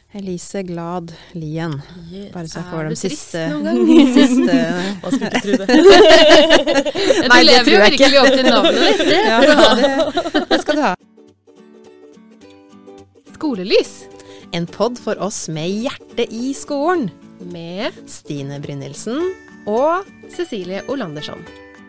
Elise Glad Lien. Yes. Bare så jeg får den siste. Hva skulle ikke tro det? Nei, det tror jeg ikke. Du lever jo virkelig opp til navnet ditt. Det skal du ha. Skolelys. En podd for oss med hjerte i skolen. Med Stine Brynildsen. og Cecilie Olandersson.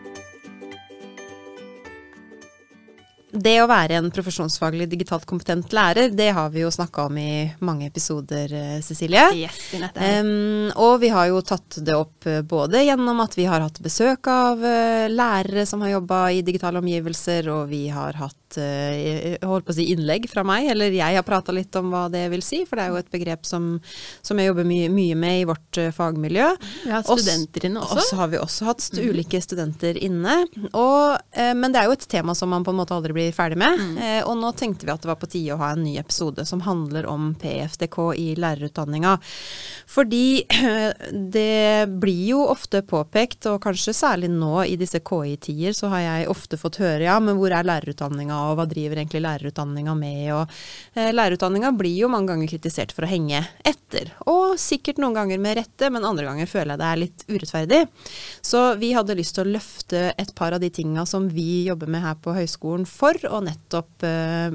Det å være en profesjonsfaglig digitalt kompetent lærer, det har vi jo snakket om i mange episoder, Cecilie. Yes, Og vi har jo tatt det opp både gjennom at vi har hatt besøk av lærere som har jobbet i digitale omgivelser, og vi har hatt jeg holdt på å si innlegg fra meg, eller jeg har pratet litt om hva det vil si, for det er jo et begrep som jeg jobber mye med i vårt fagmiljø. Vi har hatt studenter inne også. Og så har vi også hatt ulike studenter inne, men det er jo et tema som man på en måte aldri blir ferdig med, og nå tenkte vi at det var på tide å ha en ny episode som handler om PFDK i lærerutdanninga, fordi det blir jo ofte påpekt, og kanskje særlig nå i disse KI-tider, så har jeg ofte fått høre, ja, men hvor er lærerutdanninga, og hva driver egentlig lærerutdanninga med, og lærerutdanninga blir jo mange ganger kritisert for å henge etter, og sikkert noen ganger med rette, men andre ganger føler jeg det er litt urettferdig. Så vi hadde lyst til å løfte et par av de tingene som vi jobber med her på høyskolen for å nettopp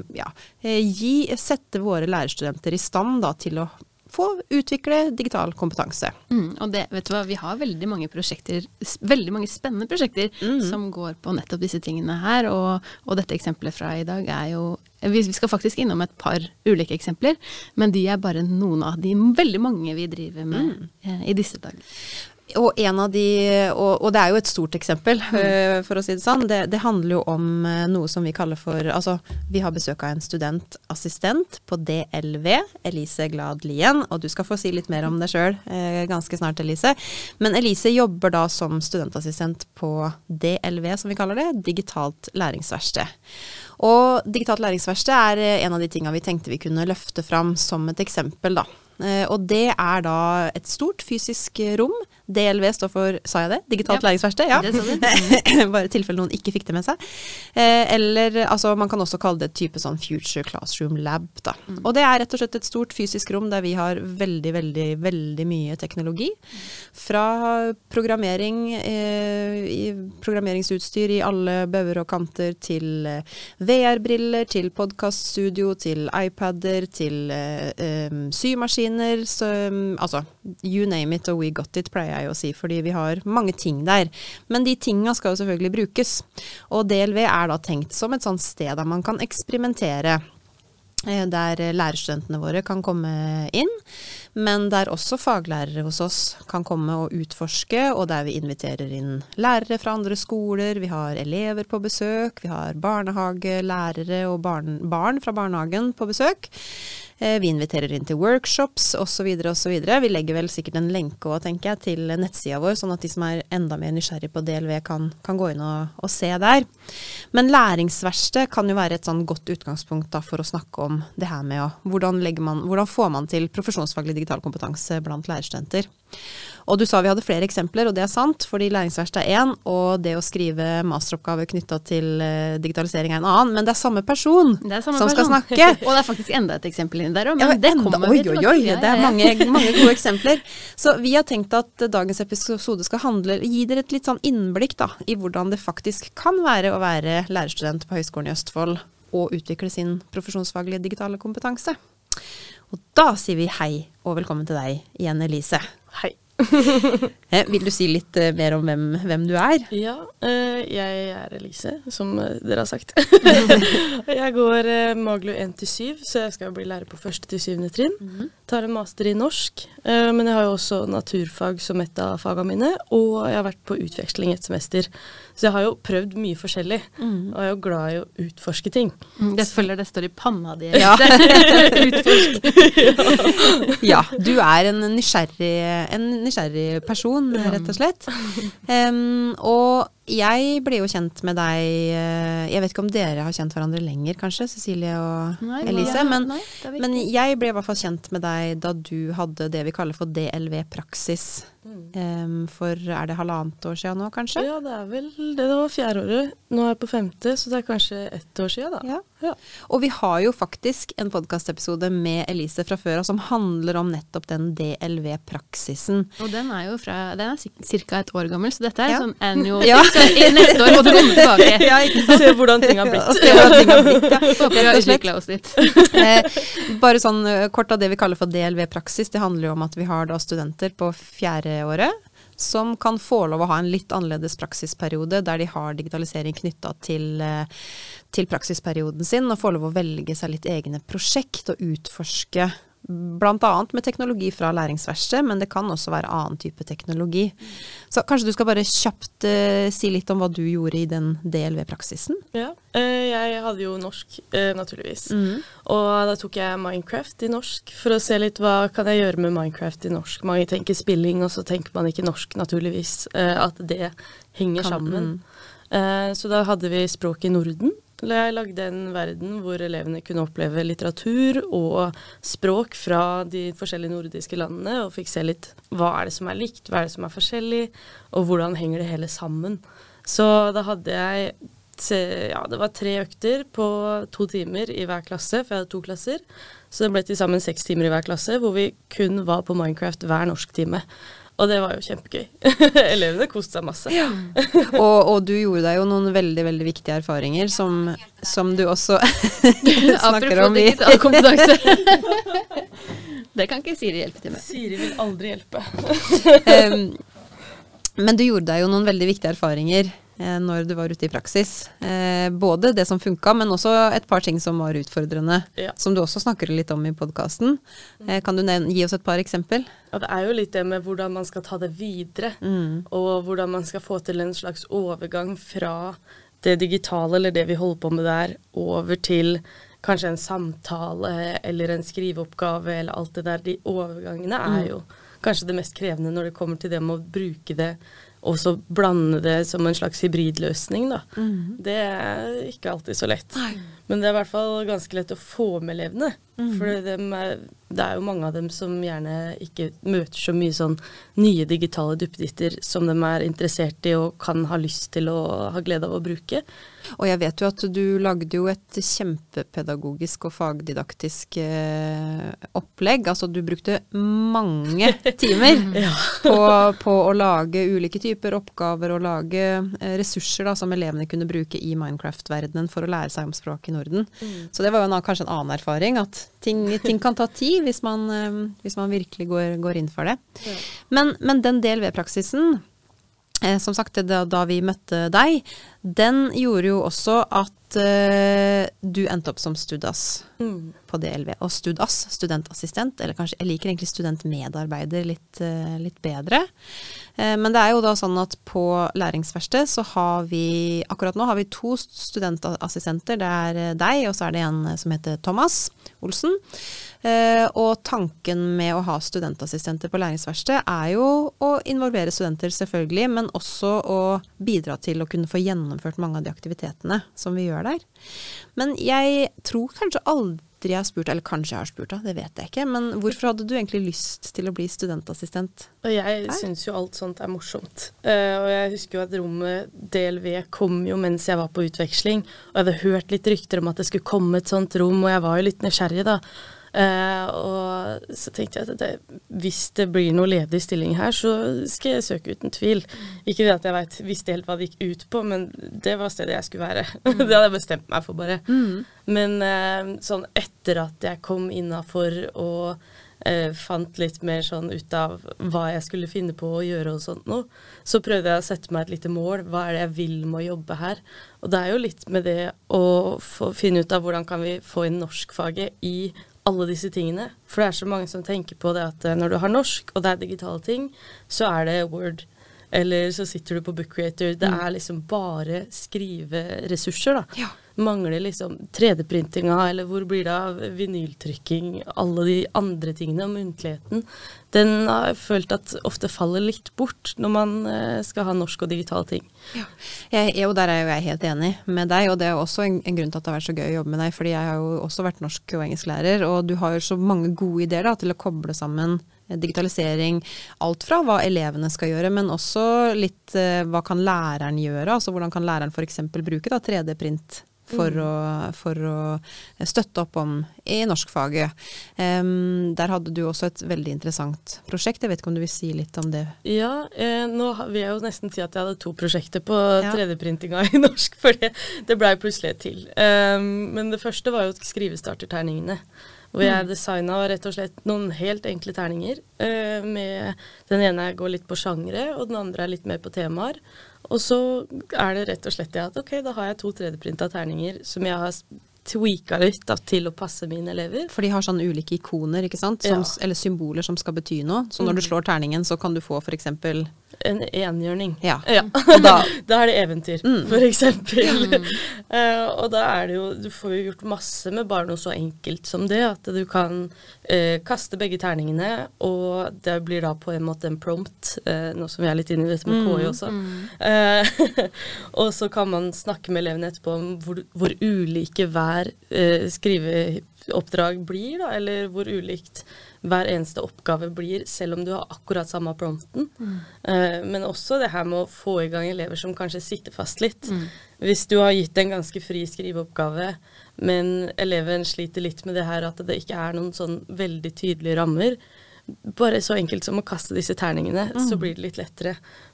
sette våre lærerstudenter i stand da, til å få utvikle digital kompetanse. Og det, vet du hva, vi har veldig mange prosjekter, veldig mange spennende prosjekter som går på nettopp disse tingene her, og dette eksempelet fra i dag er jo, vi skal faktisk innom et par ulike eksempler, men de er bare noen av de veldig mange vi driver med i disse dager. Og en av de, og det er jo et stort eksempel, for å si det sånn, det handler jo om noe som vi kaller for, altså vi har besøk av en studentassistent på DLV, Elise Glad Lien, og du skal få si litt mer om det selv ganske snart, Elise. Men Elise jobber da som studentassistent på DLV, som vi kaller det, Digitalt Læringsverksted. Og Digitalt Læringsverksted er en av de tingene vi tenkte vi kunne løfte fram som et eksempel da. Og det er da et stort fysisk rom. DLV står for, sa jeg det? Digitalt læringsverksted? Ja, det sa du. Bare i tilfelle noen ikke fikk det med seg. Eller, altså man kan også kalle det et type sånn Future Classroom Lab da. Og det er rett og slett et stort fysisk rom der vi har veldig mye teknologi. Fra programmering, programmeringsutstyr i alle bauger og kanter, til VR-briller, til podcaststudio, til iPader, til symaskiner, så, altså you name it og we got it, pleier jeg å si, fordi vi har mange ting der. Men de tingene skal jo selvfølgelig brukes. Og DLV er da tenkt som et sånt sted der man kan eksperimentere, der lærerstudentene våre kan komme inn, men der også faglærere hos oss kan komme og utforske, og der vi inviterer inn lærere fra andre skoler, vi har elever på besøk, vi har barnehagelærere og barn fra barnehagen på besøk. Vi inviterer inn til workshops, og så videre, og så videre. Vi legger vel sikkert en lenke også, tenker jeg, til nettsida vår, sånn at de som er enda mer nysgjerrig på DLV kan gå inn og se der. Men læringsverksted kan jo være et sånn godt utgangspunkt da, for å snakke om det her med hvordan får man til profesjonsfaglig digital kompetanse blant lærerstudenter. Og du sa vi hadde flere eksempler, og det er sant, fordi læringsverksted er en, og det å skrive masteroppgave knyttet til digitalisering er en annen, men det er samme person som skal snakke. Og det er faktisk enda et eksempel inni der også, men det kommer vi til. Det er mange gode eksempler. Så vi har tenkt at dagens episode skal gi dere et litt sånn innblikk da, i hvordan det faktisk kan være å være lærerstudent på Høgskolen i Østfold og utvikle sin profesjonsfaglige digitale kompetanse. Og da sier vi hei og velkommen til deg igjen, Elise. Hei. Vil du si litt mer om hvem du er? Ja, jeg er Elise, som dere har sagt. Jeg går Maglu 1-7, så jeg skal bli lærer på 1.-7. trinn. Tar en master i norsk, men jeg har jo også naturfag som et av fagene mine, og jeg har vært på utveksling et semester. Så jeg har jo prøvd mye forskjellig, og jeg er jo glad i å utforske ting. Det føler det står i panna di. Ja. Utforsk. Ja, du er en nysgjerrig person, rett og slett. Og jeg ble jo kjent med deg, jeg vet ikke om dere har kjent hverandre lenger kanskje, Cecilie og Elise, men jeg ble i hvert fall kjent med deg da du hadde det vi kaller for DLV-praksis. For det 1,5 år siden nå, kanskje? Ja, det vel det var 4. året. Nå er jeg på 5., så det kanskje 1 år siden da. Ja. Og vi har jo faktisk en podcastepisode med Elise fra før, som handler om nettopp den DLV-praksisen. Og den er jo den er cirka 1 år gammel, så dette er sånn annual så neste år må du komme tilbake. Se hvordan ting har blitt. Håper vi har utviklet oss litt. Bare sånn kort av det vi kaller for DLV-praksis, det handler jo om at vi har da studenter på 4. året, som kan få lov å ha en litt annerledes praksisperiode, der de har digitalisering knyttet til praksisperioden sin, og får lov å velge seg litt egne prosjekt og utforske, blant annet med teknologi fra læringsverksted, men det kan også være annen type teknologi. Så kanskje du skal bare kjapt si litt om hva du gjorde i den DLV-praksisen? Ja, jeg hadde jo norsk, naturligvis. Og da tok jeg Minecraft i norsk, for å se litt hva kan jeg gjøre med Minecraft i norsk. Mange tenker spilling, og så tenker man ikke norsk, naturligvis, at det henger sammen. Så da hadde vi språk i Norden. Jeg lagde en verden hvor elevene kunne oppleve litteratur og språk fra de forskjellige nordiske landene, og fikk se litt hva er det som er likt, hva er det som er forskjellig, og hvordan henger det hele sammen. Så da hadde jeg, det var 3 økter på 2 timer i hver klasse, for jeg hadde 2 klasser. Så det ble til sammen 6 timer i hver klasse, hvor vi kun var på Minecraft hver norsktime. Og det var jo kjempegøy. Elevene koste seg masse. Ja. Og du gjorde deg jo noen veldig, veldig viktige erfaringer, som du også snakker om i digital kompetanse. Det kan ikke Siri hjelpe til med. Siri vil aldri hjelpe. Men du gjorde deg jo noen veldig viktige erfaringer når du var ute i praksis. Både det som funket, men også et par ting som var utfordrende, som du også snakker litt om i podcasten. Kan du gi oss et par eksempel? Ja, det er jo litt det med hvordan man skal ta det videre, og hvordan man skal få til en slags overgang fra det digitale, eller det vi holder på med der, over til kanskje en samtale, eller en skriveoppgave, eller alt det der. De overgangene er jo kanskje det mest krevende når det kommer til det med å bruke det, og så blande det som en slags hybridløsning da. Det er ikke alltid så lett. Men det er i hvert fall ganske lett å få med elevene. For det er jo mange av dem som gjerne ikke møter så mye sånn nye digitale duppeditter som de er interessert i og kan ha lyst til å ha glede av å bruke. Og jeg vet jo at du lagde jo et kjempepedagogisk og fagdidaktisk opplegg. Altså du brukte mange timer på å lage ulike typer oppgaver og lage ressurser da, som elevene kunne bruke i Minecraft-verdenen for å lære seg om språk i Norden. Så det var jo kanskje en annen erfaring, at ting kan ta tid hvis man virkelig går inn for det. Men den DLV-praksisen, som sagt, da vi møtte deg, den gjorde jo også at du endte opp som studas på DLV. Og studas, studentassistent, eller kanskje, jeg liker egentlig studentmedarbeider litt bedre. Men det er jo da sånn at på læringsverksted så akkurat nå har vi 2 studentassistenter. Det er deg, og så er det en som heter Thomas Olsen. Og tanken med å ha studentassistenter på læringsverksted er jo å involvere studenter selvfølgelig, men også å bidra til å kunne få gjennomført mange av de aktivitetene som vi gjør der. Men jeg tror kanskje aldri jeg har spurt, eller kanskje jeg har spurt da, det vet jeg ikke, men hvorfor hadde du egentlig lyst til å bli studentassistent? Jeg synes jo alt sånt er morsomt. Og jeg husker jo at rommet DLV kom jo mens jeg var på utveksling, og jeg hadde hørt litt rykter om at det skulle komme et sånt rom, og jeg var jo litt nysgjerrig da. Og så tenkte jeg at hvis det blir noe ledig stilling her, så skal jeg søke uten tvil. Ikke det at jeg visste helt hva det gikk ut på, men det var stedet jeg skulle være. Det hadde jeg bestemt meg for bare. Men sånn etter at jeg kom innenfor og fant litt mer sånn ut av hva jeg skulle finne på å gjøre og sånt nå, så prøvde jeg å sette meg et lite mål. Hva er det jeg vil med å jobbe her? Og det er jo litt med det å finne ut av hvordan kan vi få inn norskfaget i alle disse tingene. For det er så mange som tenker på det at når du har norsk, og det er digitale ting, så er det Word. Eller så sitter du på Book Creator. Det er liksom bare skriveressurser da. mangler liksom 3D-printinga, eller hvor blir det av vinyltrykking, alle de andre tingene, og muntligheten. Den har jeg følt at ofte faller litt bort når man skal ha norsk og digitale ting. Ja, der er jo jeg helt enig med deg, og det er jo også en grunn til at det har vært så gøy å jobbe med deg, fordi jeg har jo også vært norsk- og engelsklærer, og du har jo så mange gode ideer da, til å koble sammen digitalisering, alt fra hva elevene skal gjøre, men også litt hva kan læreren gjøre, altså hvordan kan læreren for eksempel bruke da 3D-print for å støtte opp om i norskfaget. Der hadde du også et veldig interessant prosjekt. Jeg vet ikke om du vil si litt om det? Ja, nå vil jeg jo nesten si at jeg hadde 2 prosjekter på 3D-printinga i norsk, for det ble plutselig et til. Men det første var jo skrivestarterterningene, hvor jeg designet rett og slett noen helt enkle terninger. Den ene går litt på sjangre, og den andre er litt mer på temaer. Og så er det rett og slett at ok, da har jeg 2 3D-printa terninger som jeg har tweaka litt da, til å passe mine elever. For de har sånne ulike ikoner, ikke sant? Eller symboler som skal bety noe. Så når du slår terningen, så kan du få for eksempel en enhjørning. Ja. Og da er det eventyr, for eksempel. Og da er det jo, du får jo gjort masse med bare noe så enkelt som det, at du kan kaste begge terningene, og det blir da på en måte en prompt, nå som vi er litt inne i dette med KI også. Og så kan man snakke med elevene etterpå om hvor ulike hver skriveoppdrag blir, da, eller hvor ulikt hver eneste oppgave blir, selv om du har akkurat samme prompten. Men også det her med å få i gang elever som kanskje sitter fast litt. Hvis du har gitt en ganske fri skriveoppgave, men eleven sliter litt med det her at det ikke er noen sånn veldig tydelige rammer, bare så enkelt som å kaste disse terningene, så blir det litt lettere.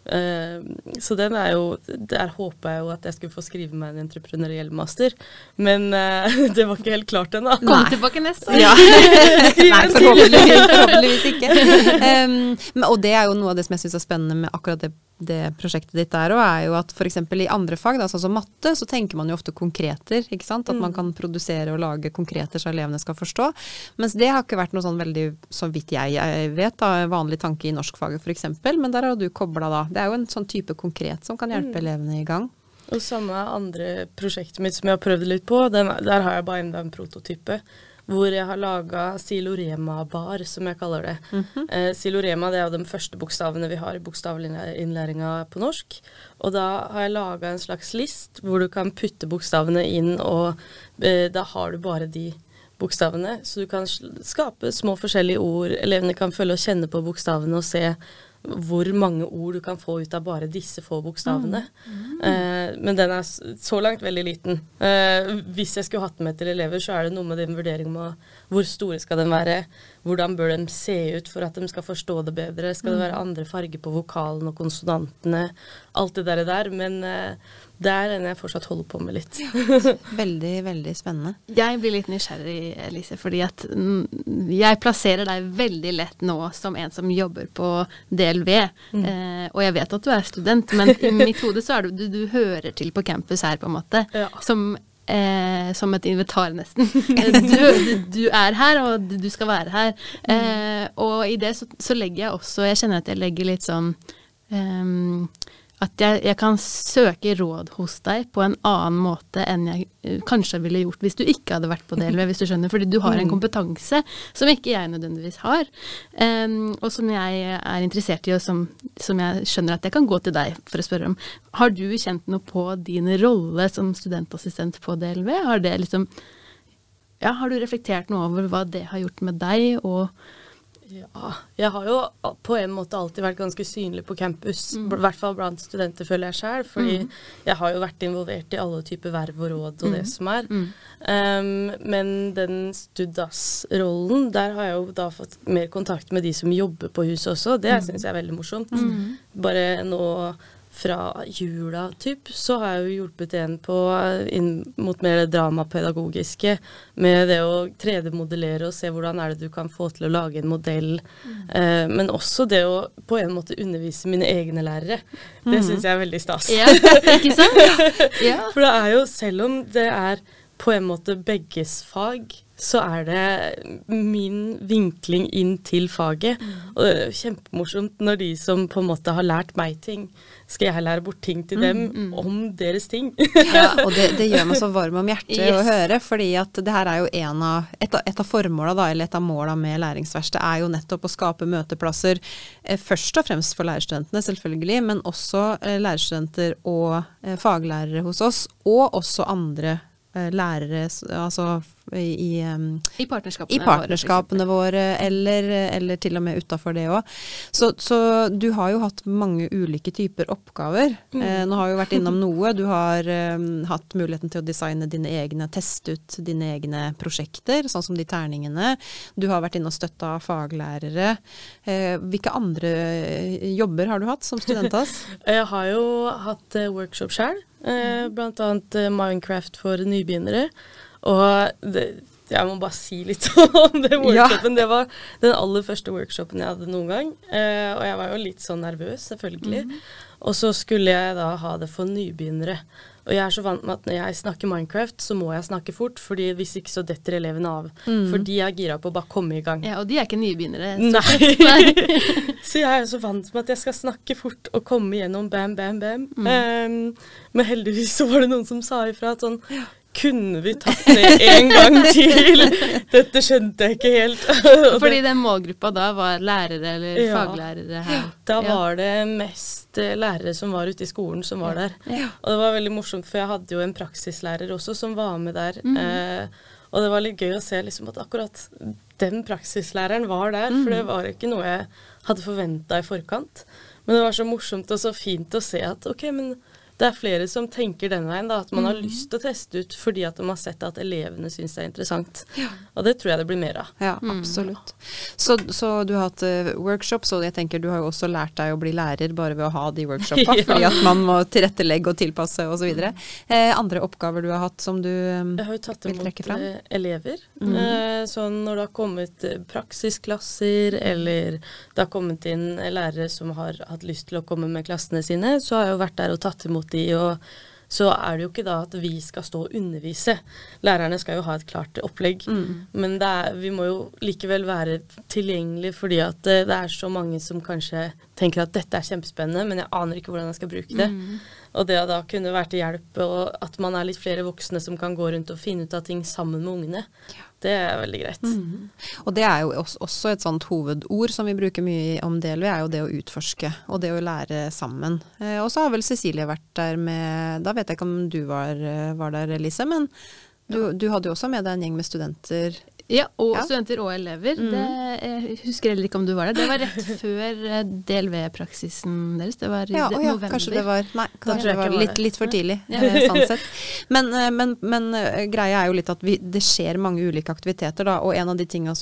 Så den er jo, der håper jeg jo at jeg skulle få skrive meg en entreprenøriell master, men det var ikke helt klart ennå. Kom tilbake neste år. Ja. Nei, forhåpentligvis ikke. Og det er jo noe av det som jeg synes er spennende med akkurat det prosjektet ditt der, og er jo at for eksempel i andre fag, da, sånn som matte, så tenker man jo ofte konkreter, ikke sant? At man kan produsere og lage konkreter så elevene skal forstå. Mens det har ikke vært noe sånn veldig, så vidt jeg vet, da, vanlig tanke i norskfaget for eksempel, men der har du koblet da. Det er jo en sånn type konkret som kan hjelpe elevene i gang. Og samme andre prosjektet mitt som jeg har prøvd litt på, der har jeg bare enda en prototype, hvor jeg har laget Silorema-bar, som jeg kaller det. Silorema, det er jo de første bokstavene vi har i bokstavinnlæringa på norsk. Og da har jeg laget en slags list, hvor du kan putte bokstavene inn, og da har du bare de bokstavene. Så du kan skape små forskjellige ord. Elevene kan følge og kjenne på bokstavene og se hvor mange ord du kan få ut av bare disse få bokstavene. Men den er så langt veldig liten. Hvis jeg skulle hatt med til elever, så er det noe med den vurderingen med hvor store skal den være, hvordan bør den se ut for at de skal forstå det bedre, skal det være andre farger på vokalen og konsonantene, alt det der, men det er den jeg fortsatt holder på med litt. Veldig, veldig spennende. Jeg blir litt nysgjerrig, Elise, fordi at jeg plasserer deg veldig lett nå som en som jobber på DLV, og jeg vet at du er student, men i mitt hode så er du hører til på campus her på en måte, som et invitar nesten. Du er her, og du skal være her. Og i det så legger jeg også, jeg kjenner at jeg legger litt sånn at jeg kan søke råd hos deg på en annen måte enn jeg kanskje ville gjort hvis du ikke hadde vært på DLV, hvis du skjønner, fordi du har en kompetanse som ikke jeg nødvendigvis har, og som jeg er interessert i, og som jeg skjønner at jeg kan gå til deg for å spørre om. Har du kjent noe på din rolle som studentassistent på DLV? Har du reflektert noe over hva det har gjort med deg, og ja, jeg har jo på en måte alltid vært ganske synlig på campus, i hvert fall blant studenter føler jeg selv, fordi jeg har jo vært involvert i alle typer verv og råd og det som er. Men den studdass-rollen, der har jeg jo da fått mer kontakt med de som jobber på huset også, det synes jeg er veldig morsomt. Bare nå fra jula typ, så har jeg jo hjulpet en på inn mot mer det dramapedagogiske, med det å 3D-modellere og se hvordan er det du kan få til å lage en modell, men også det å på en måte undervise mine egne lærere. Det synes jeg er veldig stas. Ja, ikke sant? Ja. For det er jo, selv om det er på en måte begges fag, så det min vinkling inn til faget. Og det kjempemorsomt når de som på en måte har lært meg ting, skal jeg lære bort ting til dem om deres ting. Ja, og det gjør meg så varm om hjertet å høre, fordi at det her jo et av formålene da, eller et av målene med læringsverksted jo nettopp å skape møteplasser, først og fremst for lærerstudentene selvfølgelig, men også lærerstudenter og faglærere hos oss, og også andre lærere, altså i partnerskapene våre, eller til og med utenfor det også. Så du har jo hatt mange ulike typer oppgaver. Nå har vi jo vært innom noe. Du har hatt muligheten til å designe dine egne, teste ut dine egne prosjekter, sånn som de terningene. Du har vært inne og støttet faglærere. Hvilke andre jobber har du hatt som studentas? Jeg har jo hatt workshop selv, blant annet Minecraft for nybegynnere. Og jeg må bare si litt om den workshopen. Det var den aller første workshopen jeg hadde noen gang. Og jeg var jo litt sånn nervøs, selvfølgelig. Og så skulle jeg da ha det for nybegynnere. Og jeg så vant med at når jeg snakker Minecraft, så må jeg snakke fort, fordi hvis ikke så detter elevene av. For de gira på å bare komme i gang. Ja, og de ikke nybegynnere. Nei. Så jeg så vant med at jeg skal snakke fort og komme gjennom bam, bam, bam. Men heldigvis så var det noen som sa ifra at sånn, kunne vi tatt ned en gang til? Dette skjønte jeg ikke helt. Fordi den målgruppa da var lærere eller faglærere her? Da var det mest lærere som var ute i skolen som var der. Og det var veldig morsomt, for jeg hadde jo en praksislærer også som var med der. Og det var litt gøy å se liksom at akkurat den praksislæreren var der, for det var ikke noe jeg hadde forventet i forkant. Men det var så morsomt og så fint å se at ok, men det flere som tenker den veien, da, at man har lyst til å teste ut fordi at de har sett at elevene synes det interessant. Og det tror jeg det blir mer av. Ja, absolutt. Så du har hatt workshops, og jeg tenker du har jo også lært deg å bli lærer bare ved å ha de workshopene, fordi at man må tilrettelegge og tilpasse og så videre. Andre oppgaver du har hatt som du jeg har jo tatt imot elever. Sånn når det har kommet praksisklasser, eller det har kommet inn lærere som har hatt lyst til å komme med klassene sine, så har jeg jo vært der og tatt imot de, og så det jo ikke da at vi skal stå og undervise. Lærerne skal jo ha et klart opplegg, men vi må jo likevel være tilgjengelige, fordi at det så mange som kanskje tenker at dette kjempespennende, men jeg aner ikke hvordan jeg skal bruke det. Og det å da kunne være til hjelp, og at man litt flere voksne som kan gå rundt og finne ut av ting sammen med ungene, det veldig greit. Og det jo også et sånt hovedord som vi bruker mye om Delvi, jo det å utforske, og det å lære sammen. Og så har vel Cecilie vært der med, da vet jeg ikke om du var der, Lise, men du hadde jo også med deg en gjeng med studenter. Ja, og studenter og elever. Jeg husker heller ikke om du var der. Det var rett før DLV-praksisen deres. Det var i november. Kanskje det var litt for tidlig, sånn sett. Men greia jo litt at det skjer mange ulike aktiviteter da, og en av de tingene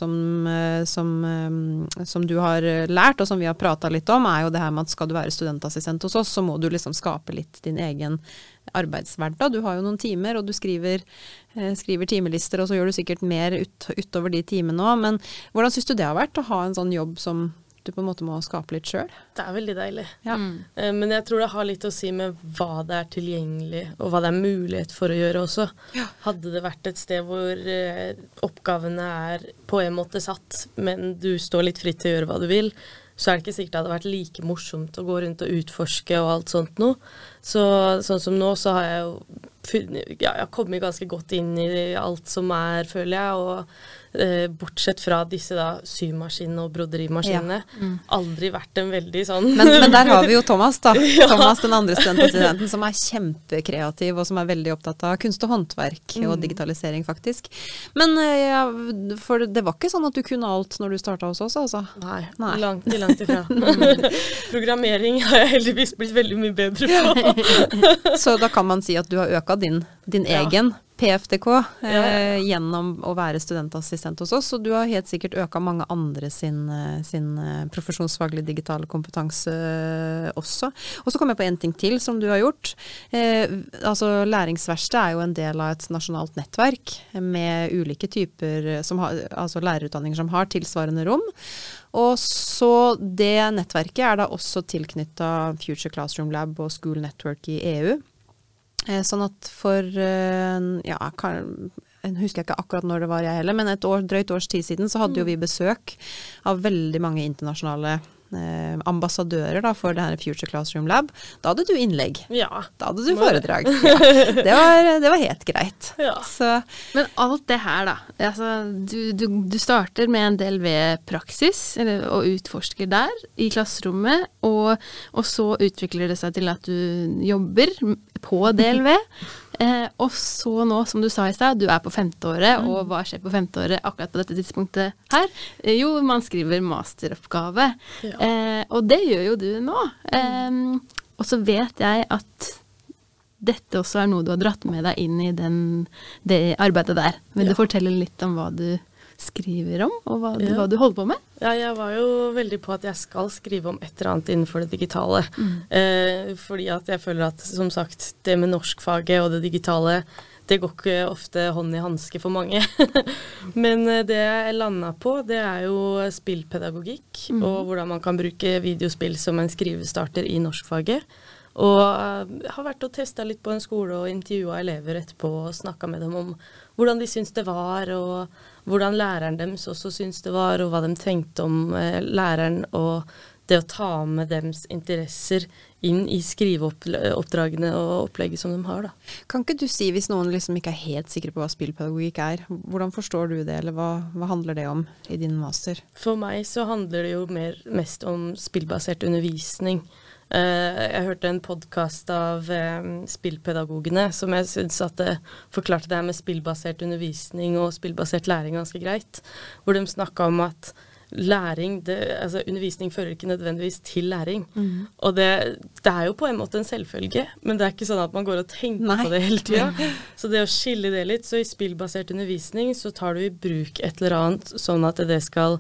som du har lært, og som vi har pratet litt om, jo det her med at skal du være studentassistent hos oss, så må du liksom skape litt din egen arbeidshverdag. Du har jo noen timer, og du skriver timelister, og så gjør du sikkert mer utover de timene også, men hvordan synes du det har vært å ha en sånn jobb som du på en måte må skape litt selv? Det veldig deilig. Ja. Men jeg tror det har litt å si med hva det tilgjengelig, og hva det mulighet for å gjøre også. Ja. Hadde det vært et sted hvor oppgavene på en måte satt, men du står litt fritt til å gjøre hva du vil, så det ikke sikkert det hadde vært like morsomt å gå rundt og utforske og alt sånt nå. Sånn som nå, så har jeg jo jeg har kommet ganske godt inn i alt som føler jeg, og bortsett fra disse da symaskinene og broderimaskinene, aldri vært en veldig sånn... Men der har vi jo Thomas da, Thomas, den andre studenten, som kjempekreativ, og som veldig opptatt av kunst og håndverk, og digitalisering faktisk. Men for det var ikke sånn at du kunne alt når du startet hos oss, altså? Nei. Langt ifra. Programmering har jeg heldigvis blitt veldig mye bedre på. Så da kan man si at du har øket din egen PFDK gjennom å være studentassistent hos oss, og du har helt sikkert øket mange andre sin profesjonsfaglige digitale kompetanse også. Og så kommer jeg på en ting til som du har gjort. Altså læringsverksted jo en del av et nasjonalt nettverk med ulike typer altså lærerutdanninger som har tilsvarende rom. Og så det nettverket da også tilknyttet Future Classroom Lab og School Network i EU. Sånn at for, ja, jeg husker ikke akkurat når det var jeg heller, men drøyt års tid siden så hadde jo vi besøk av veldig mange internasjonale ambassadører da, for det her Future Classroom Lab. Da hadde du innlegg. Ja. Da hadde du foredrag. Ja, det var helt greit. Ja. Så. Men alt det her da, altså, du starter med en DLV-praksis, og utforsker der i klasserommet, og så utvikler det seg til at du jobber på DLV, og så nå, som du sa i sted, du er på 5. året, og hva skjer på 5. året akkurat på dette tidspunktet her? Jo, man skriver masteroppgave, og det gjør jo du nå. Og så vet jeg at dette også er noe du har dratt med deg inn i det arbeidet der. Vil du fortelle litt om hva du skriver om, og hva du holder på med? Ja, jeg var jo veldig på at jeg skal skrive om et eller annet innenfor det digitale. Fordi at jeg føler at, som sagt, det med norskfaget og det digitale, det går ikke ofte hånd i handske for mange. Men det jeg landet på, det er jo spillpedagogikk, og hvordan man kan bruke videospill som en skrivestarter i norskfaget. Og jeg har vært og testet litt på en skole og intervjuet elever etterpå og snakket med dem om hvordan de syns det var, og hvordan læreren deres også syns det var, og hva de tenkte om læreren, og det å ta med deres interesser inn i skriveoppdragene og opplegget som de har da. Kan ikke du si, hvis noen liksom ikke er helt sikre på hva spillpedagogikk er, hvordan forstår du det, eller hva handler det om i din master? For meg så handler det jo mest om spillbasert undervisning. Jeg hørte en podcast av spillpedagogene som jeg synes at det forklarte det her med spillbasert undervisning og spillbasert læring ganske greit, hvor de snakket om at læring, altså undervisning fører ikke nødvendigvis til læring. Og det er jo på en måte en selvfølge, men det er ikke sånn at man går og tenker på det hele tiden. Så det å skille det litt, så i spillbasert undervisning så tar du i bruk et eller annet sånn at det skal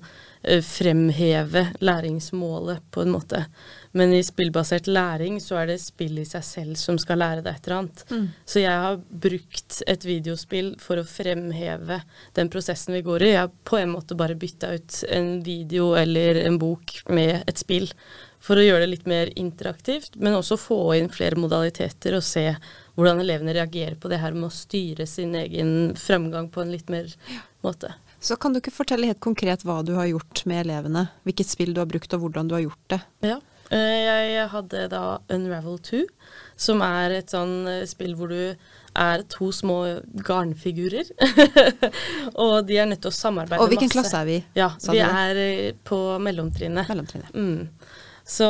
fremheve læringsmålet på en måte. Men i spillbasert læring så er det spill i seg selv som skal lære deg et eller annet. Så jeg har brukt et videospill for å fremheve den prosessen vi går i. Jeg har på en måte bare byttet ut en video eller en bok med et spill for å gjøre det litt mer interaktivt, men også få inn flere modaliteter og se hvordan elevene reagerer på det her med å styre sin egen fremgang på en litt mer måte. Så kan du ikke fortelle helt konkret hva du har gjort med elevene? Hvilket spill du har brukt og hvordan du har gjort det? Ja, jeg hadde da Unravel 2, som er et sånn spill hvor du er 2 små garnfigurer, og de er nødt til å samarbeide masse. Og hvilken klasse er vi? Ja, vi er på mellomtrinnet. Så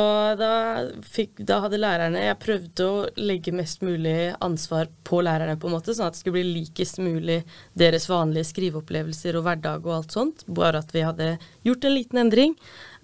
da hadde lærerne, jeg prøvde å legge mest mulig ansvar på lærerne på en måte, sånn at det skulle bli likest mulig deres vanlige skriveopplevelser og hverdag og alt sånt, bare at vi hadde gjort en liten endring.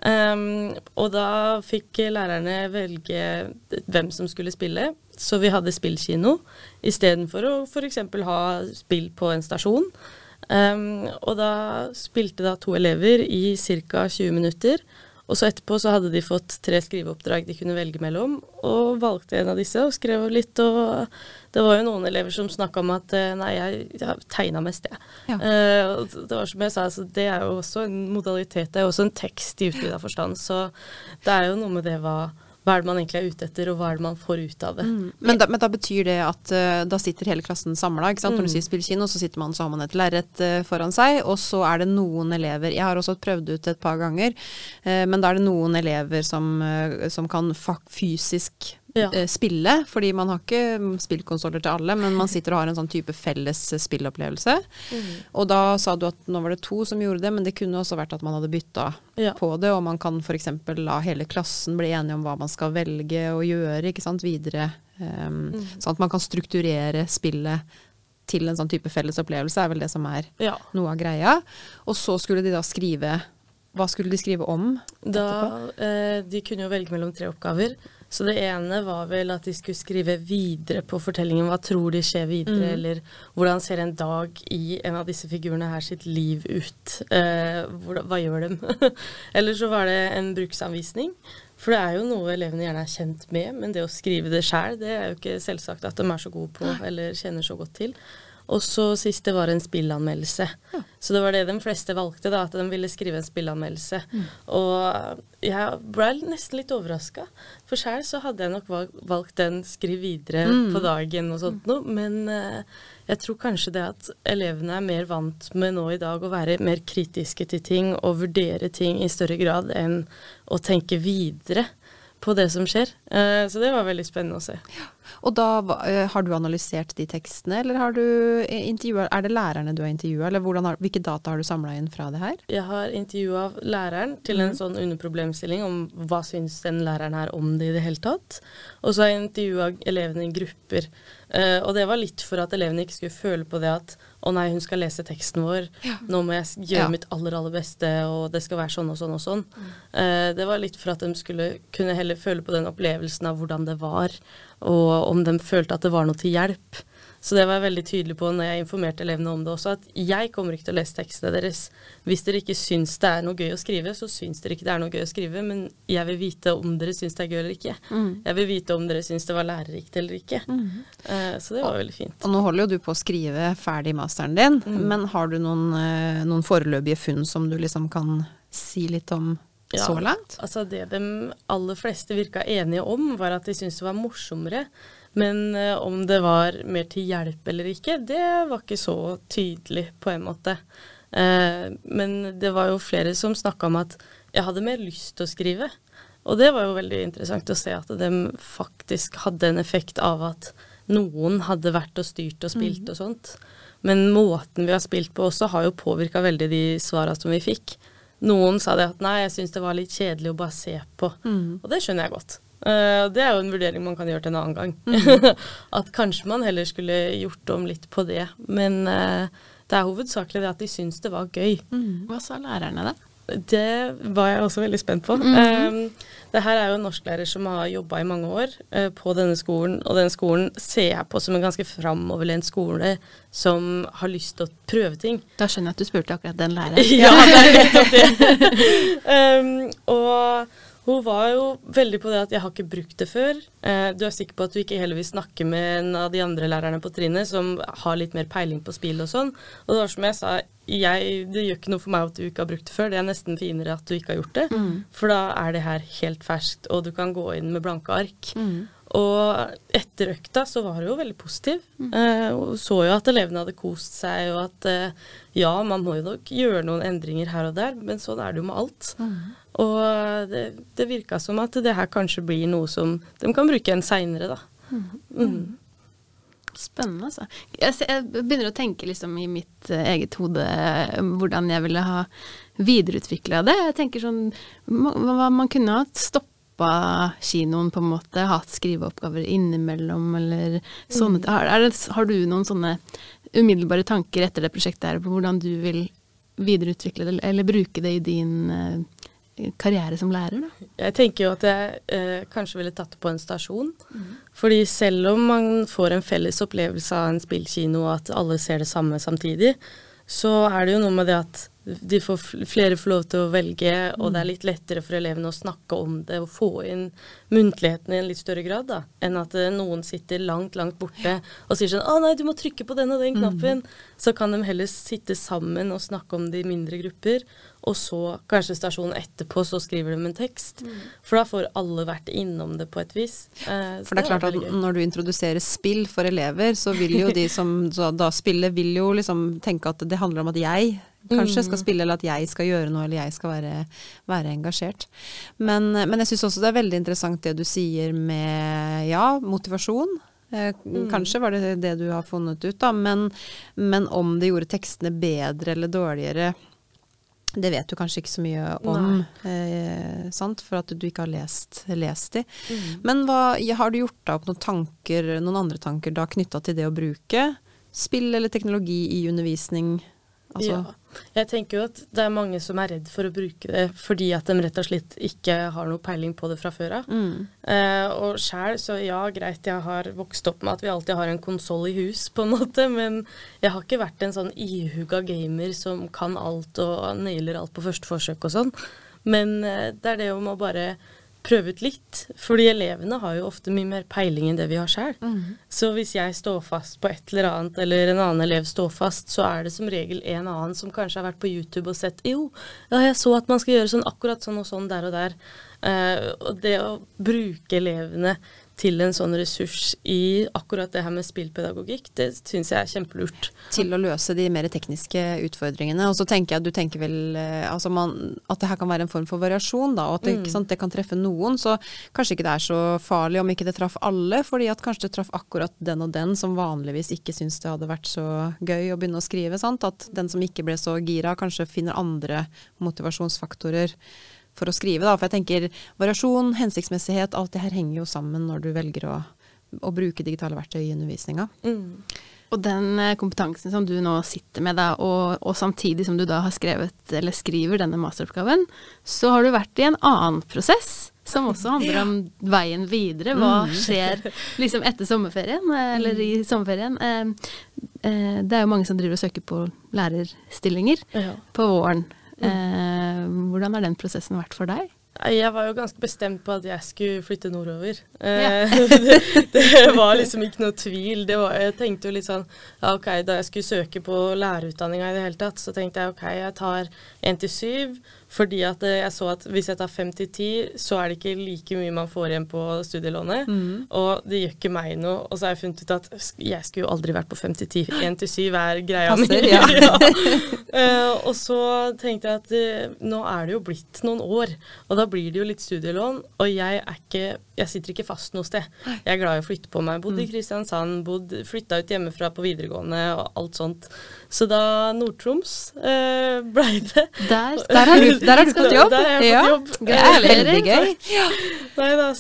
Og da fikk lærerne velge hvem som skulle spille, så vi hadde spillkino, i stedet for å for eksempel ha spill på en stasjon. Og da spilte da 2 elever i cirka 20 minutter, og så etterpå så hadde de fått 3 skriveoppdrag de kunne velge mellom, og valgte en av disse og skrev litt, og det var jo noen elever som snakket om at nei, jeg tegnet mest det. Ja. Det var som jeg sa, altså, det er jo også en modalitet, det er jo også en tekst i utvidet forstand, så det er jo noe med det hva er det man egentlig er ute etter, og hva er det man får ut av det. Men da betyr det at da sitter hele klassen samlet, ikke sant? Når du sier spillkino, så har man et lerret foran seg, og så er det noen elever, jeg har også prøvd ut et par ganger, men da er det noen elever som kan fysisk spille, fordi man har ikke spillkonsoller til alle, men man sitter og har en sånn type felles spillopplevelse. Og da sa du at nå var det 2 som gjorde det, men det kunne også vært at man hadde byttet på det, og man kan for eksempel la hele klassen bli enige om hva man skal velge og gjøre, ikke sant, videre. Sånn at man kan strukturere spillet til en sånn type felles opplevelse, er vel det som er noe av greia. Og så skulle de da skrive, hva skulle de skrive om etterpå? De kunne jo velge mellom 3 oppgaver. Så det ene var vel at de skulle skrive videre på fortellingen, hva tror de skjer videre, eller hvordan ser en dag i en av disse figurene her sitt liv ut, hva gjør de? Eller så var det en bruksanvisning, for det er jo noe elevene gjerne er kjent med, men det å skrive det selv, det er jo ikke selvsagt at de er så gode på, eller kjenner så godt til. Og så sist det var en spillanmeldelse. Ja. Så det var det de fleste valgte da, at de ville skrive en spillanmeldelse. Og jeg ble nesten litt overrasket. For selv så hadde jeg nok valgt den skriv videre på dagen og sånt noe. Men jeg tror kanskje det at elevene er mer vant med nå i dag å være mer kritiske til ting og vurdere ting i større grad enn å tenke videre på det som skjer. Så det var veldig spennende å se. Ja. Og da har du analysert de tekstene, eller har du intervjuet, er det lærerne du har intervjuet, eller hvilke data har du samlet inn fra det her? Jeg har intervjuet læreren til en sånn underproblemstilling om hva synes den læreren her om det i det hele tatt. Og så har jeg intervjuet elevene i grupper. Og det var litt for at elevene ikke skulle føle på det at å nei, hun skal lese teksten vår, nå må jeg gjøre mitt aller beste, og det skal være sånn og sånn og sånn. Det var litt for at de skulle kunne heller føle på den opplevelsen av hvordan det var, og om de følte at det var noe til hjelp. Så det var jeg veldig tydelig på når jeg informerte elevene om det også, at jeg kommer ikke til å lese tekstene deres. Hvis dere ikke syns det er noe gøy å skrive, så syns dere ikke det er noe gøy å skrive, men jeg vil vite om dere syns det er gøy eller ikke. Jeg vil vite om dere syns det var lærerikt eller ikke. Så det var veldig fint. Og nå holder jo du på å skrive ferdig masteren din, men har du noen foreløpige funn som du liksom kan si litt om så langt? Altså det de aller fleste virka enige om, var at de syntes det var morsommere. Men om det var mer til hjelp eller ikke, det var ikke så tydelig på en måte. Men det var jo flere som snakket om at jeg hadde mer lyst til å skrive. Og det var jo veldig interessant å se at de faktisk hadde en effekt av at noen hadde vært og styrt og spilt og sånt. Men måten vi har spilt på også har jo påvirket veldig de svarene som vi fikk. Noen sa det at nei, jeg synes det var litt kjedelig å bare se på. Og det skjønner jeg godt. Det er jo en vurdering man kan gjøre til en annen gang. At kanskje man heller skulle gjort om litt på det. Men det er hovedsakelig det at de synes det var gøy. Hva sa lærerne da? Det var jeg også veldig spent på. Det her er jo en norsklærer som har jobbet i mange år på denne skolen, og denne skolen ser jeg på som en ganske fremoverlent skole som har lyst til å prøve ting. Da skjønner jeg at du spurte akkurat den læreren. Ja, det er nettopp det. Og hun var jo veldig på det at jeg har ikke brukt det før. Du er sikker på at du ikke heller vil snakke med en av de andre lærerne på trinnet som har litt mer peiling på spill og sånn. Og det var som jeg sa, det gjør ikke noe for meg at du ikke har brukt det før. Det er nesten finere at du ikke har gjort det. For da er det her helt ferskt, og du kan gå inn med blanke ark. Og etter økta så var det jo veldig positiv. Og så jo at elevene hadde kost seg, og at ja, man må jo nok gjøre noen endringer her og der, men sånn er det jo med alt. Og det virket som at det her kanskje blir noe som de kan bruke en senere da. Spennende altså. Jeg begynner å tenke liksom i mitt eget hode hvordan jeg ville ha videreutviklet det. Jeg tenker sånn, man kunne ha stoppet kinoen på en måte, hatt skriveoppgaver innimellom eller sånne. Har du noen sånne umiddelbare tanker etter det prosjektet her på hvordan du vil videreutvikle det eller bruke det i din karriere som lærer da? Jeg tenker jo at jeg kanskje ville tatt det på en stasjon. Fordi selv om man får en felles opplevelse av en spillkino og at alle ser det samme samtidig, så er det jo noe med det at flere får lov til å velge, og det er litt lettere for elevene å snakke om det og få inn muntligheten i en litt større grad da, enn at noen sitter langt borte og sier sånn, å nei, du må trykke på den og den knappen. Så kan de heller sitte sammen og snakke om det i mindre grupper, og så kanskje stasjonen etterpå så skriver de en tekst. For da får alle vært innom det på et vis. For det er klart at når du introduserer spill for elever, så vil jo de som da spiller, vil jo liksom tenke at det handler om at jeg kanskje skal spille, eller at jeg skal gjøre noe, eller jeg skal være engasjert. Men jeg synes også det er veldig interessant det du sier med, ja, motivasjon. Kanskje var det du har funnet ut da, men om det gjorde tekstene bedre eller dårligere, det vet du kanskje ikke så mye om, sant? For at du ikke har lest de. Men har du gjort deg opp noen andre tanker da knyttet til det å bruke spill eller teknologi i undervisning? Altså. Ja, jeg tenker jo at det er mange som er redd for å bruke det fordi at de rett og slett ikke har noe peiling på det fra før av. Og selv, så ja, greit, jeg har vokst opp med at vi alltid har en konsol i hus på en måte, men jeg har ikke vært en sånn ihuga gamer som kan alt og nailer alt på første forsøk og sånn. Men det er det om å bare prøve ut litt, fordi elevene har jo ofte mye mer peiling enn det vi har selv. Så hvis jeg står fast på et eller annet, eller en annen elev står fast, så det som regel en annen som kanskje har vært på YouTube og sett, jo, ja, jeg så at man skal gjøre sånn akkurat sånn og sånn der og der. Og det å bruke elevene til en sånn ressurs i akkurat det her med spillpedagogikk, det synes jeg kjempelurt. Til å løse de mer tekniske utfordringene. Og så tenker jeg, du tenker vel altså at det her kan være en form for variasjon da, og at det, ikke sant, det kan treffe noen, så kanskje ikke det så farlig om ikke det traff alle, fordi at kanskje det traff akkurat den og den som vanligvis ikke synes det hadde vært så gøy å begynne å skrive, sant? At den som ikke ble så gira kanskje finner andre motivasjonsfaktorer for å skrive da, for jeg tenker variasjon, hensiktsmessighet, alt det her henger jo sammen når du velger å bruke digitale verktøy i undervisninga. Og den kompetansen som du nå sitter med da, og samtidig som du da har skrevet eller skriver denne masteroppgaven, så har du vært i en annen prosess som også handler om veien videre. Hva skjer liksom etter sommerferien, eller i sommerferien? Det jo mange som driver og søker på lærerstillinger på våren. Hvordan har den prosessen vært for deg? Jeg var jo ganske bestemt på at jeg skulle flytte nordover. Det var liksom ikke noe tvil. Jeg tenkte jo litt sånn, ja, ok, da jeg skulle søke på lærerutdanninga i det hele tatt, så tenkte jeg, ok, jeg tar 1-7, fordi at jeg så at hvis jeg tar 5-10, så det ikke like mye man får igjen på studielånet, og det gjør ikke meg noe. Og så har jeg funnet ut at jeg skulle jo aldri vært på 5-10, 1-7 greia mi. Og så tenkte jeg at nå det jo blitt noen år, og da blir det jo litt studielån, og jeg sitter ikke fast noe sted. Jeg glad i å flytte på meg. Bodde i Kristiansand, flyttet ut hjemmefra på videregående og alt sånt. Så da Nord-Troms ble det. Der har du fått jobb. Der har jeg fått jobb. Det veldig gøy. Neida,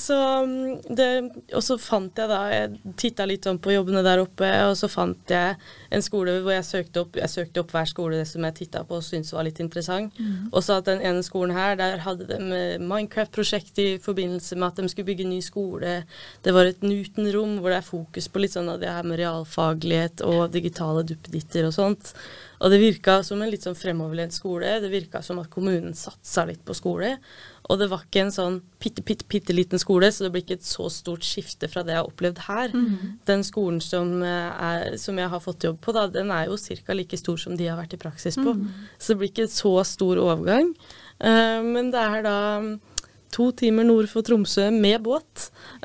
og så fant jeg da, jeg tittet litt sånn på jobbene der oppe, og så fant jeg en skole hvor jeg søkte opp hver skole som jeg tittet på og syntes var litt interessant. Og så at den ene skolen her, der hadde de Minecraft-prosjekt i forbindelse med at de skulle bygge en ny skole. Det var et Newton-rom hvor det fokus på litt sånn av det her med realfaglighet og digitale duppeditter og sånt. Og det virket som en litt sånn fremoverlent skole. Det virket som at kommunen satset litt på skole. Og det var ikke en sånn pitte liten skole, så det blir ikke et så stort skifte fra det jeg har opplevd her. Den skolen som jeg har fått jobb på, da, den jo cirka like stor som de har vært i praksis på. Så det blir ikke så stor overgang. Men det da 2 timer nord for Tromsø med båt.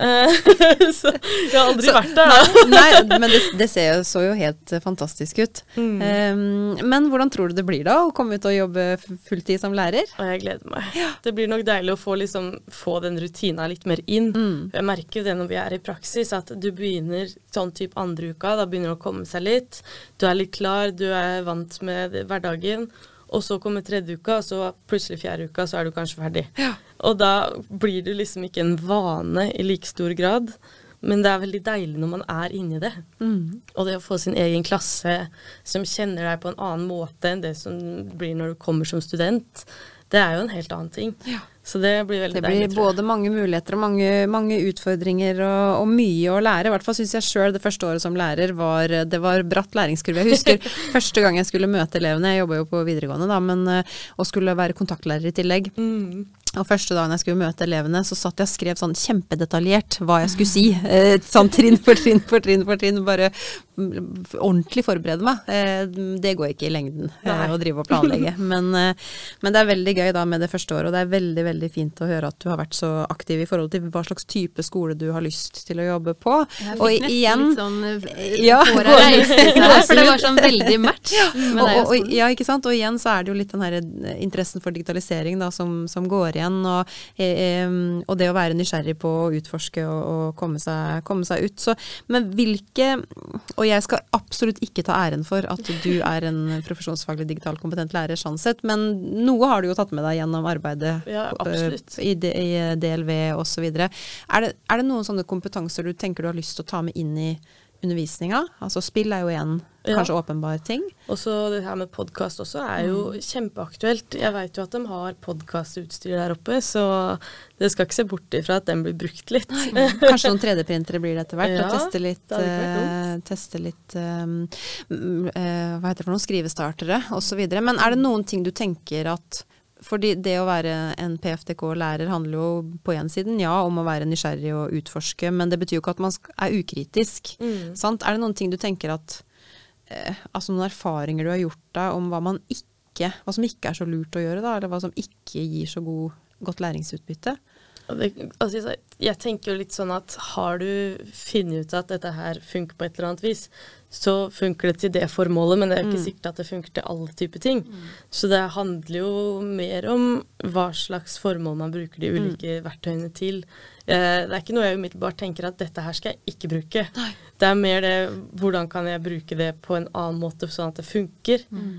Så jeg har aldri vært der da. Nei, men det så jo helt fantastisk ut. Men hvordan tror du det blir da å komme ut og jobbe fulltid som lærer? Og jeg gleder meg. Det blir nok deilig å få den rutina litt mer inn. Jeg merker jo det når vi i praksis, at du begynner sånn typ andre uka, da begynner det å komme seg litt. Du litt klar, du vant med hverdagen. Og så kommer 3. uka, og så plutselig 4. uka, så du kanskje ferdig. Og da blir det liksom ikke en vane i like stor grad, men det veldig deilig når man inni det. Og det å få sin egen klasse som kjenner deg på en annen måte enn det som blir når du kommer som student, det jo en helt annen ting. Så det blir veldig deilig. Det blir både mange muligheter og mange utfordringer og mye å lære. I hvert fall synes jeg selv det første året som lærer det var bratt læringskurve. Jeg husker første gang jeg skulle møte elevene, jeg jobbet jo på videregående da, og skulle være kontaktlærer i tillegg. Og første dagen jeg skulle møte elevene, så satt jeg og skrev sånn kjempedetaljert hva jeg skulle si. Sånn trinn for trinn, bare ordentlig forberede meg. Det går ikke i lengden å drive og planlegge. Men det veldig gøy da med det første året, og det veldig, veldig fint å høre at du har vært så aktiv i forhold til hva slags type skole du har lyst til å jobbe på. Jeg fikk nesten litt sånn håret reiste seg, for det var sånn veldig match. Ja, ikke sant? Og igjen så det jo litt den her interessen for digitalisering da, som går igjen, og det å være nysgjerrig på å utforske og komme seg ut. Så, men og jeg skal absolutt ikke ta æren for at du en profesjonsfaglig digital kompetent lærer sånn sett, men noe har du jo tatt med deg gjennom arbeidet i DLV og så videre. Det noen sånne kompetanser du tenker du har lyst til å ta med inn i undervisninga? Altså spill jo igjen kanskje åpenbar ting. Og så det her med podcast også jo kjempeaktuelt. Jeg vet jo at de har podcastutstyr der oppe, så det skal ikke se bort ifra at den blir brukt litt. Kanskje noen 3D-printere blir det etter hvert, og teste litt hva heter det for noen skrivestartere og så videre. Men det noen ting du tenker at fordi det å være en PFDK-lærer handler jo på en siden, ja, om å være nysgjerrig og utforske, men det betyr jo ikke at man er ukritisk. Sant? Er det noen ting du tenker at, altså noen erfaringer du har gjort deg om hva som ikke er så lurt å gjøre da, eller hva som ikke gir så godt læringsutbytte? Altså, jeg tenker jo litt sånn at har du funnet ut at dette her funker på et eller annet vis, så funker det til det formålet, men det er jo ikke sikkert at det funker til alle typer ting. Så det handler jo mer om hva slags formål man bruker de ulike verktøyene til. Det er ikke noe jeg umiddelbart tenker at dette her skal jeg ikke bruke. Nei. Det er mer det, hvordan kan jeg bruke det på en annen måte sånn at det funker.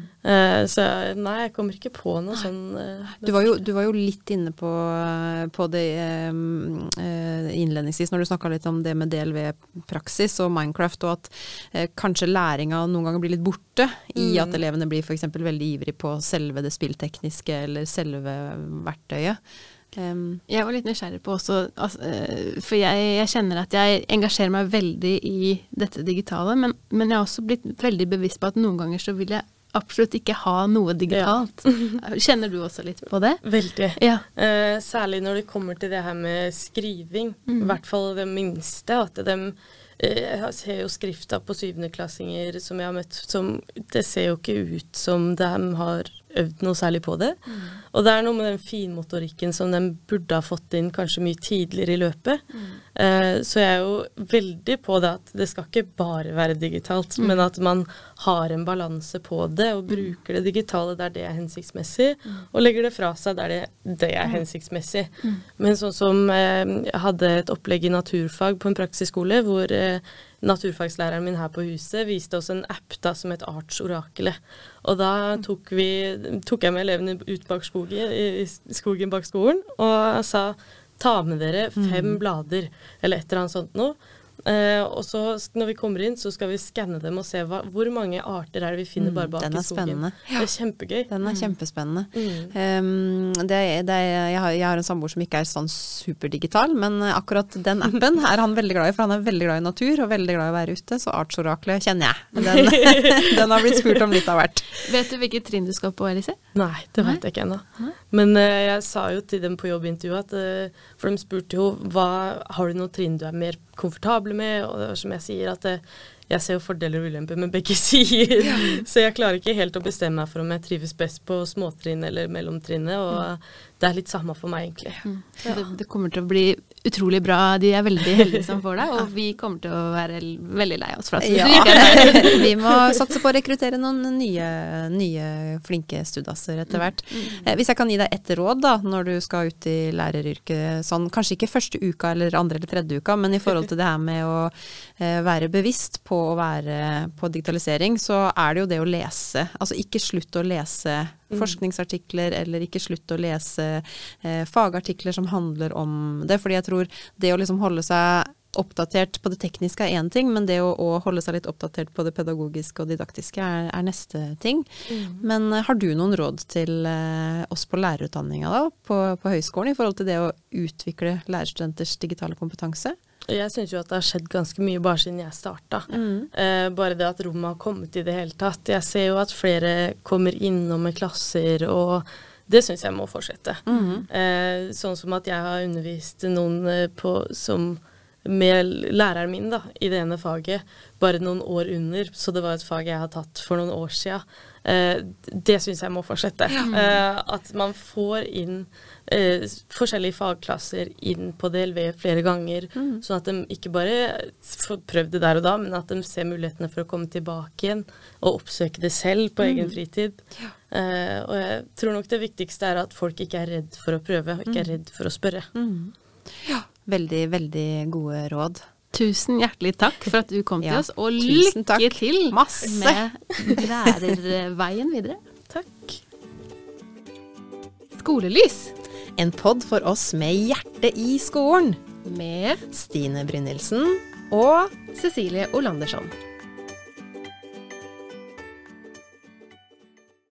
Så nei, jeg kommer ikke på noe sånn. Du var jo litt inne på det innledningsvis når du snakket litt om det med DLV-praksis og Minecraft, og at kanskje læringa noen ganger blir litt borte i at elevene blir for eksempel veldig ivrig på selve det spilltekniske eller selve verktøyet. Jeg var litt nysgjerrig på også, for jeg kjenner at jeg engasjerer meg veldig i dette digitale, men jeg har også blitt veldig bevisst på at noen ganger så vil jeg absolutt ikke ha noe digitalt. Ja. Kjenner du også litt på det? Veldig. Ja. Særlig når det kommer til det her med skriving, i hvert fall det minste, at jeg ser jo skrifta på 7.-klassinger som jeg har møtt, det ser jo ikke ut som de har øvd noe særlig på det. Og det er noe med den finmotorikken som de burde ha fått inn kanskje mye tidligere i løpet. Så jeg er jo veldig på det at det skal ikke bare være digitalt, men at man har en balanse på det, og bruker det digitale der det er hensiktsmessig, og legger det fra seg der det er hensiktsmessig. Men sånn som jeg hadde et opplegg i naturfag på en praksisskole, hvor naturfagslæreren min her på huset viste oss en app da, som het Artsorakelet. Og da tok jeg med elevene ut bak skogen bak skolen, og sa, ta med dere 5 blader, eller et eller annet sånt noe. Og så når vi kommer inn, så skal vi skanne dem og se hvor mange arter er det vi finner bare bak i skogen. Spennende. Det er kjempegøy. Den er kjempespennende. Jeg har en samboer som ikke er sånn superdigital, men akkurat den appen er han veldig glad i, for han er veldig glad i natur og veldig glad i å være ute, så Artsorakelet kjenner jeg. Den har blitt spurt om litt av hvert. Vet du hvilket trinn du skal på, Elise? Nei, det vet jeg ikke ennå. Men jeg sa jo til dem på jobbintervjuet at, for de spurte jo, har du noen trinn du er mer komfortable med, og det var som jeg sier at jeg ser jo fordeler og ulemper med begge sider, så jeg klarer ikke helt å bestemme meg for om jeg trives best på småtrinn eller mellomtrinnet, og det er litt samme for meg egentlig. Det kommer til å bli utrolig bra, de er veldig heldige som får deg, og vi kommer til å være veldig lei oss for at vi må satse på å rekruttere noen nye flinke studasser etter hvert. Hvis jeg kan gi deg et råd da, når du skal ut i læreryrket, sånn, kanskje ikke første uka eller andre eller tredje uka, men i forhold til det her med å være bevisst på å være på digitalisering, så er det jo det å lese. Altså ikke slutt å lese forskningsartikler, eller ikke slutt å lese fagartikler som handler om det, fordi jeg tror det å liksom holde seg oppdatert på det tekniske er en ting, men det å holde seg litt oppdatert på det pedagogiske og didaktiske er neste ting. Men har du noen råd til oss på lærerutdanninga da, på høyskolen, i forhold til det å utvikle lærerstudenters digitale kompetanse? Jeg synes jo at det har skjedd ganske mye bare siden jeg startet. Bare det at rommet har kommet i det hele tatt. Jeg ser jo at flere kommer innom med klasser, og det synes jeg må fortsette. Sånn som at jeg har undervist noen med læreren min da, i det ene faget, bare noen år under, så det var et fag jeg har tatt for noen år siden. Det synes jeg må fortsette. At man får inn forskjellige fagklasser inn på DLV flere ganger, sånn at de ikke bare får prøvd det der og da, men at de ser mulighetene for å komme tilbake igjen og oppsøke det selv på egen fritid. Og jeg tror nok det viktigste er at folk ikke er redd for å prøve, og ikke er redd for å spørre. Ja, veldig, veldig gode råd. Tusen hjertelig takk for at du kom til oss, og lykke til med lærerveien videre. Takk. Skolelys. En podd for oss med hjerte i skolen. Med Stine Brynildsen og Cecilie Olandersson.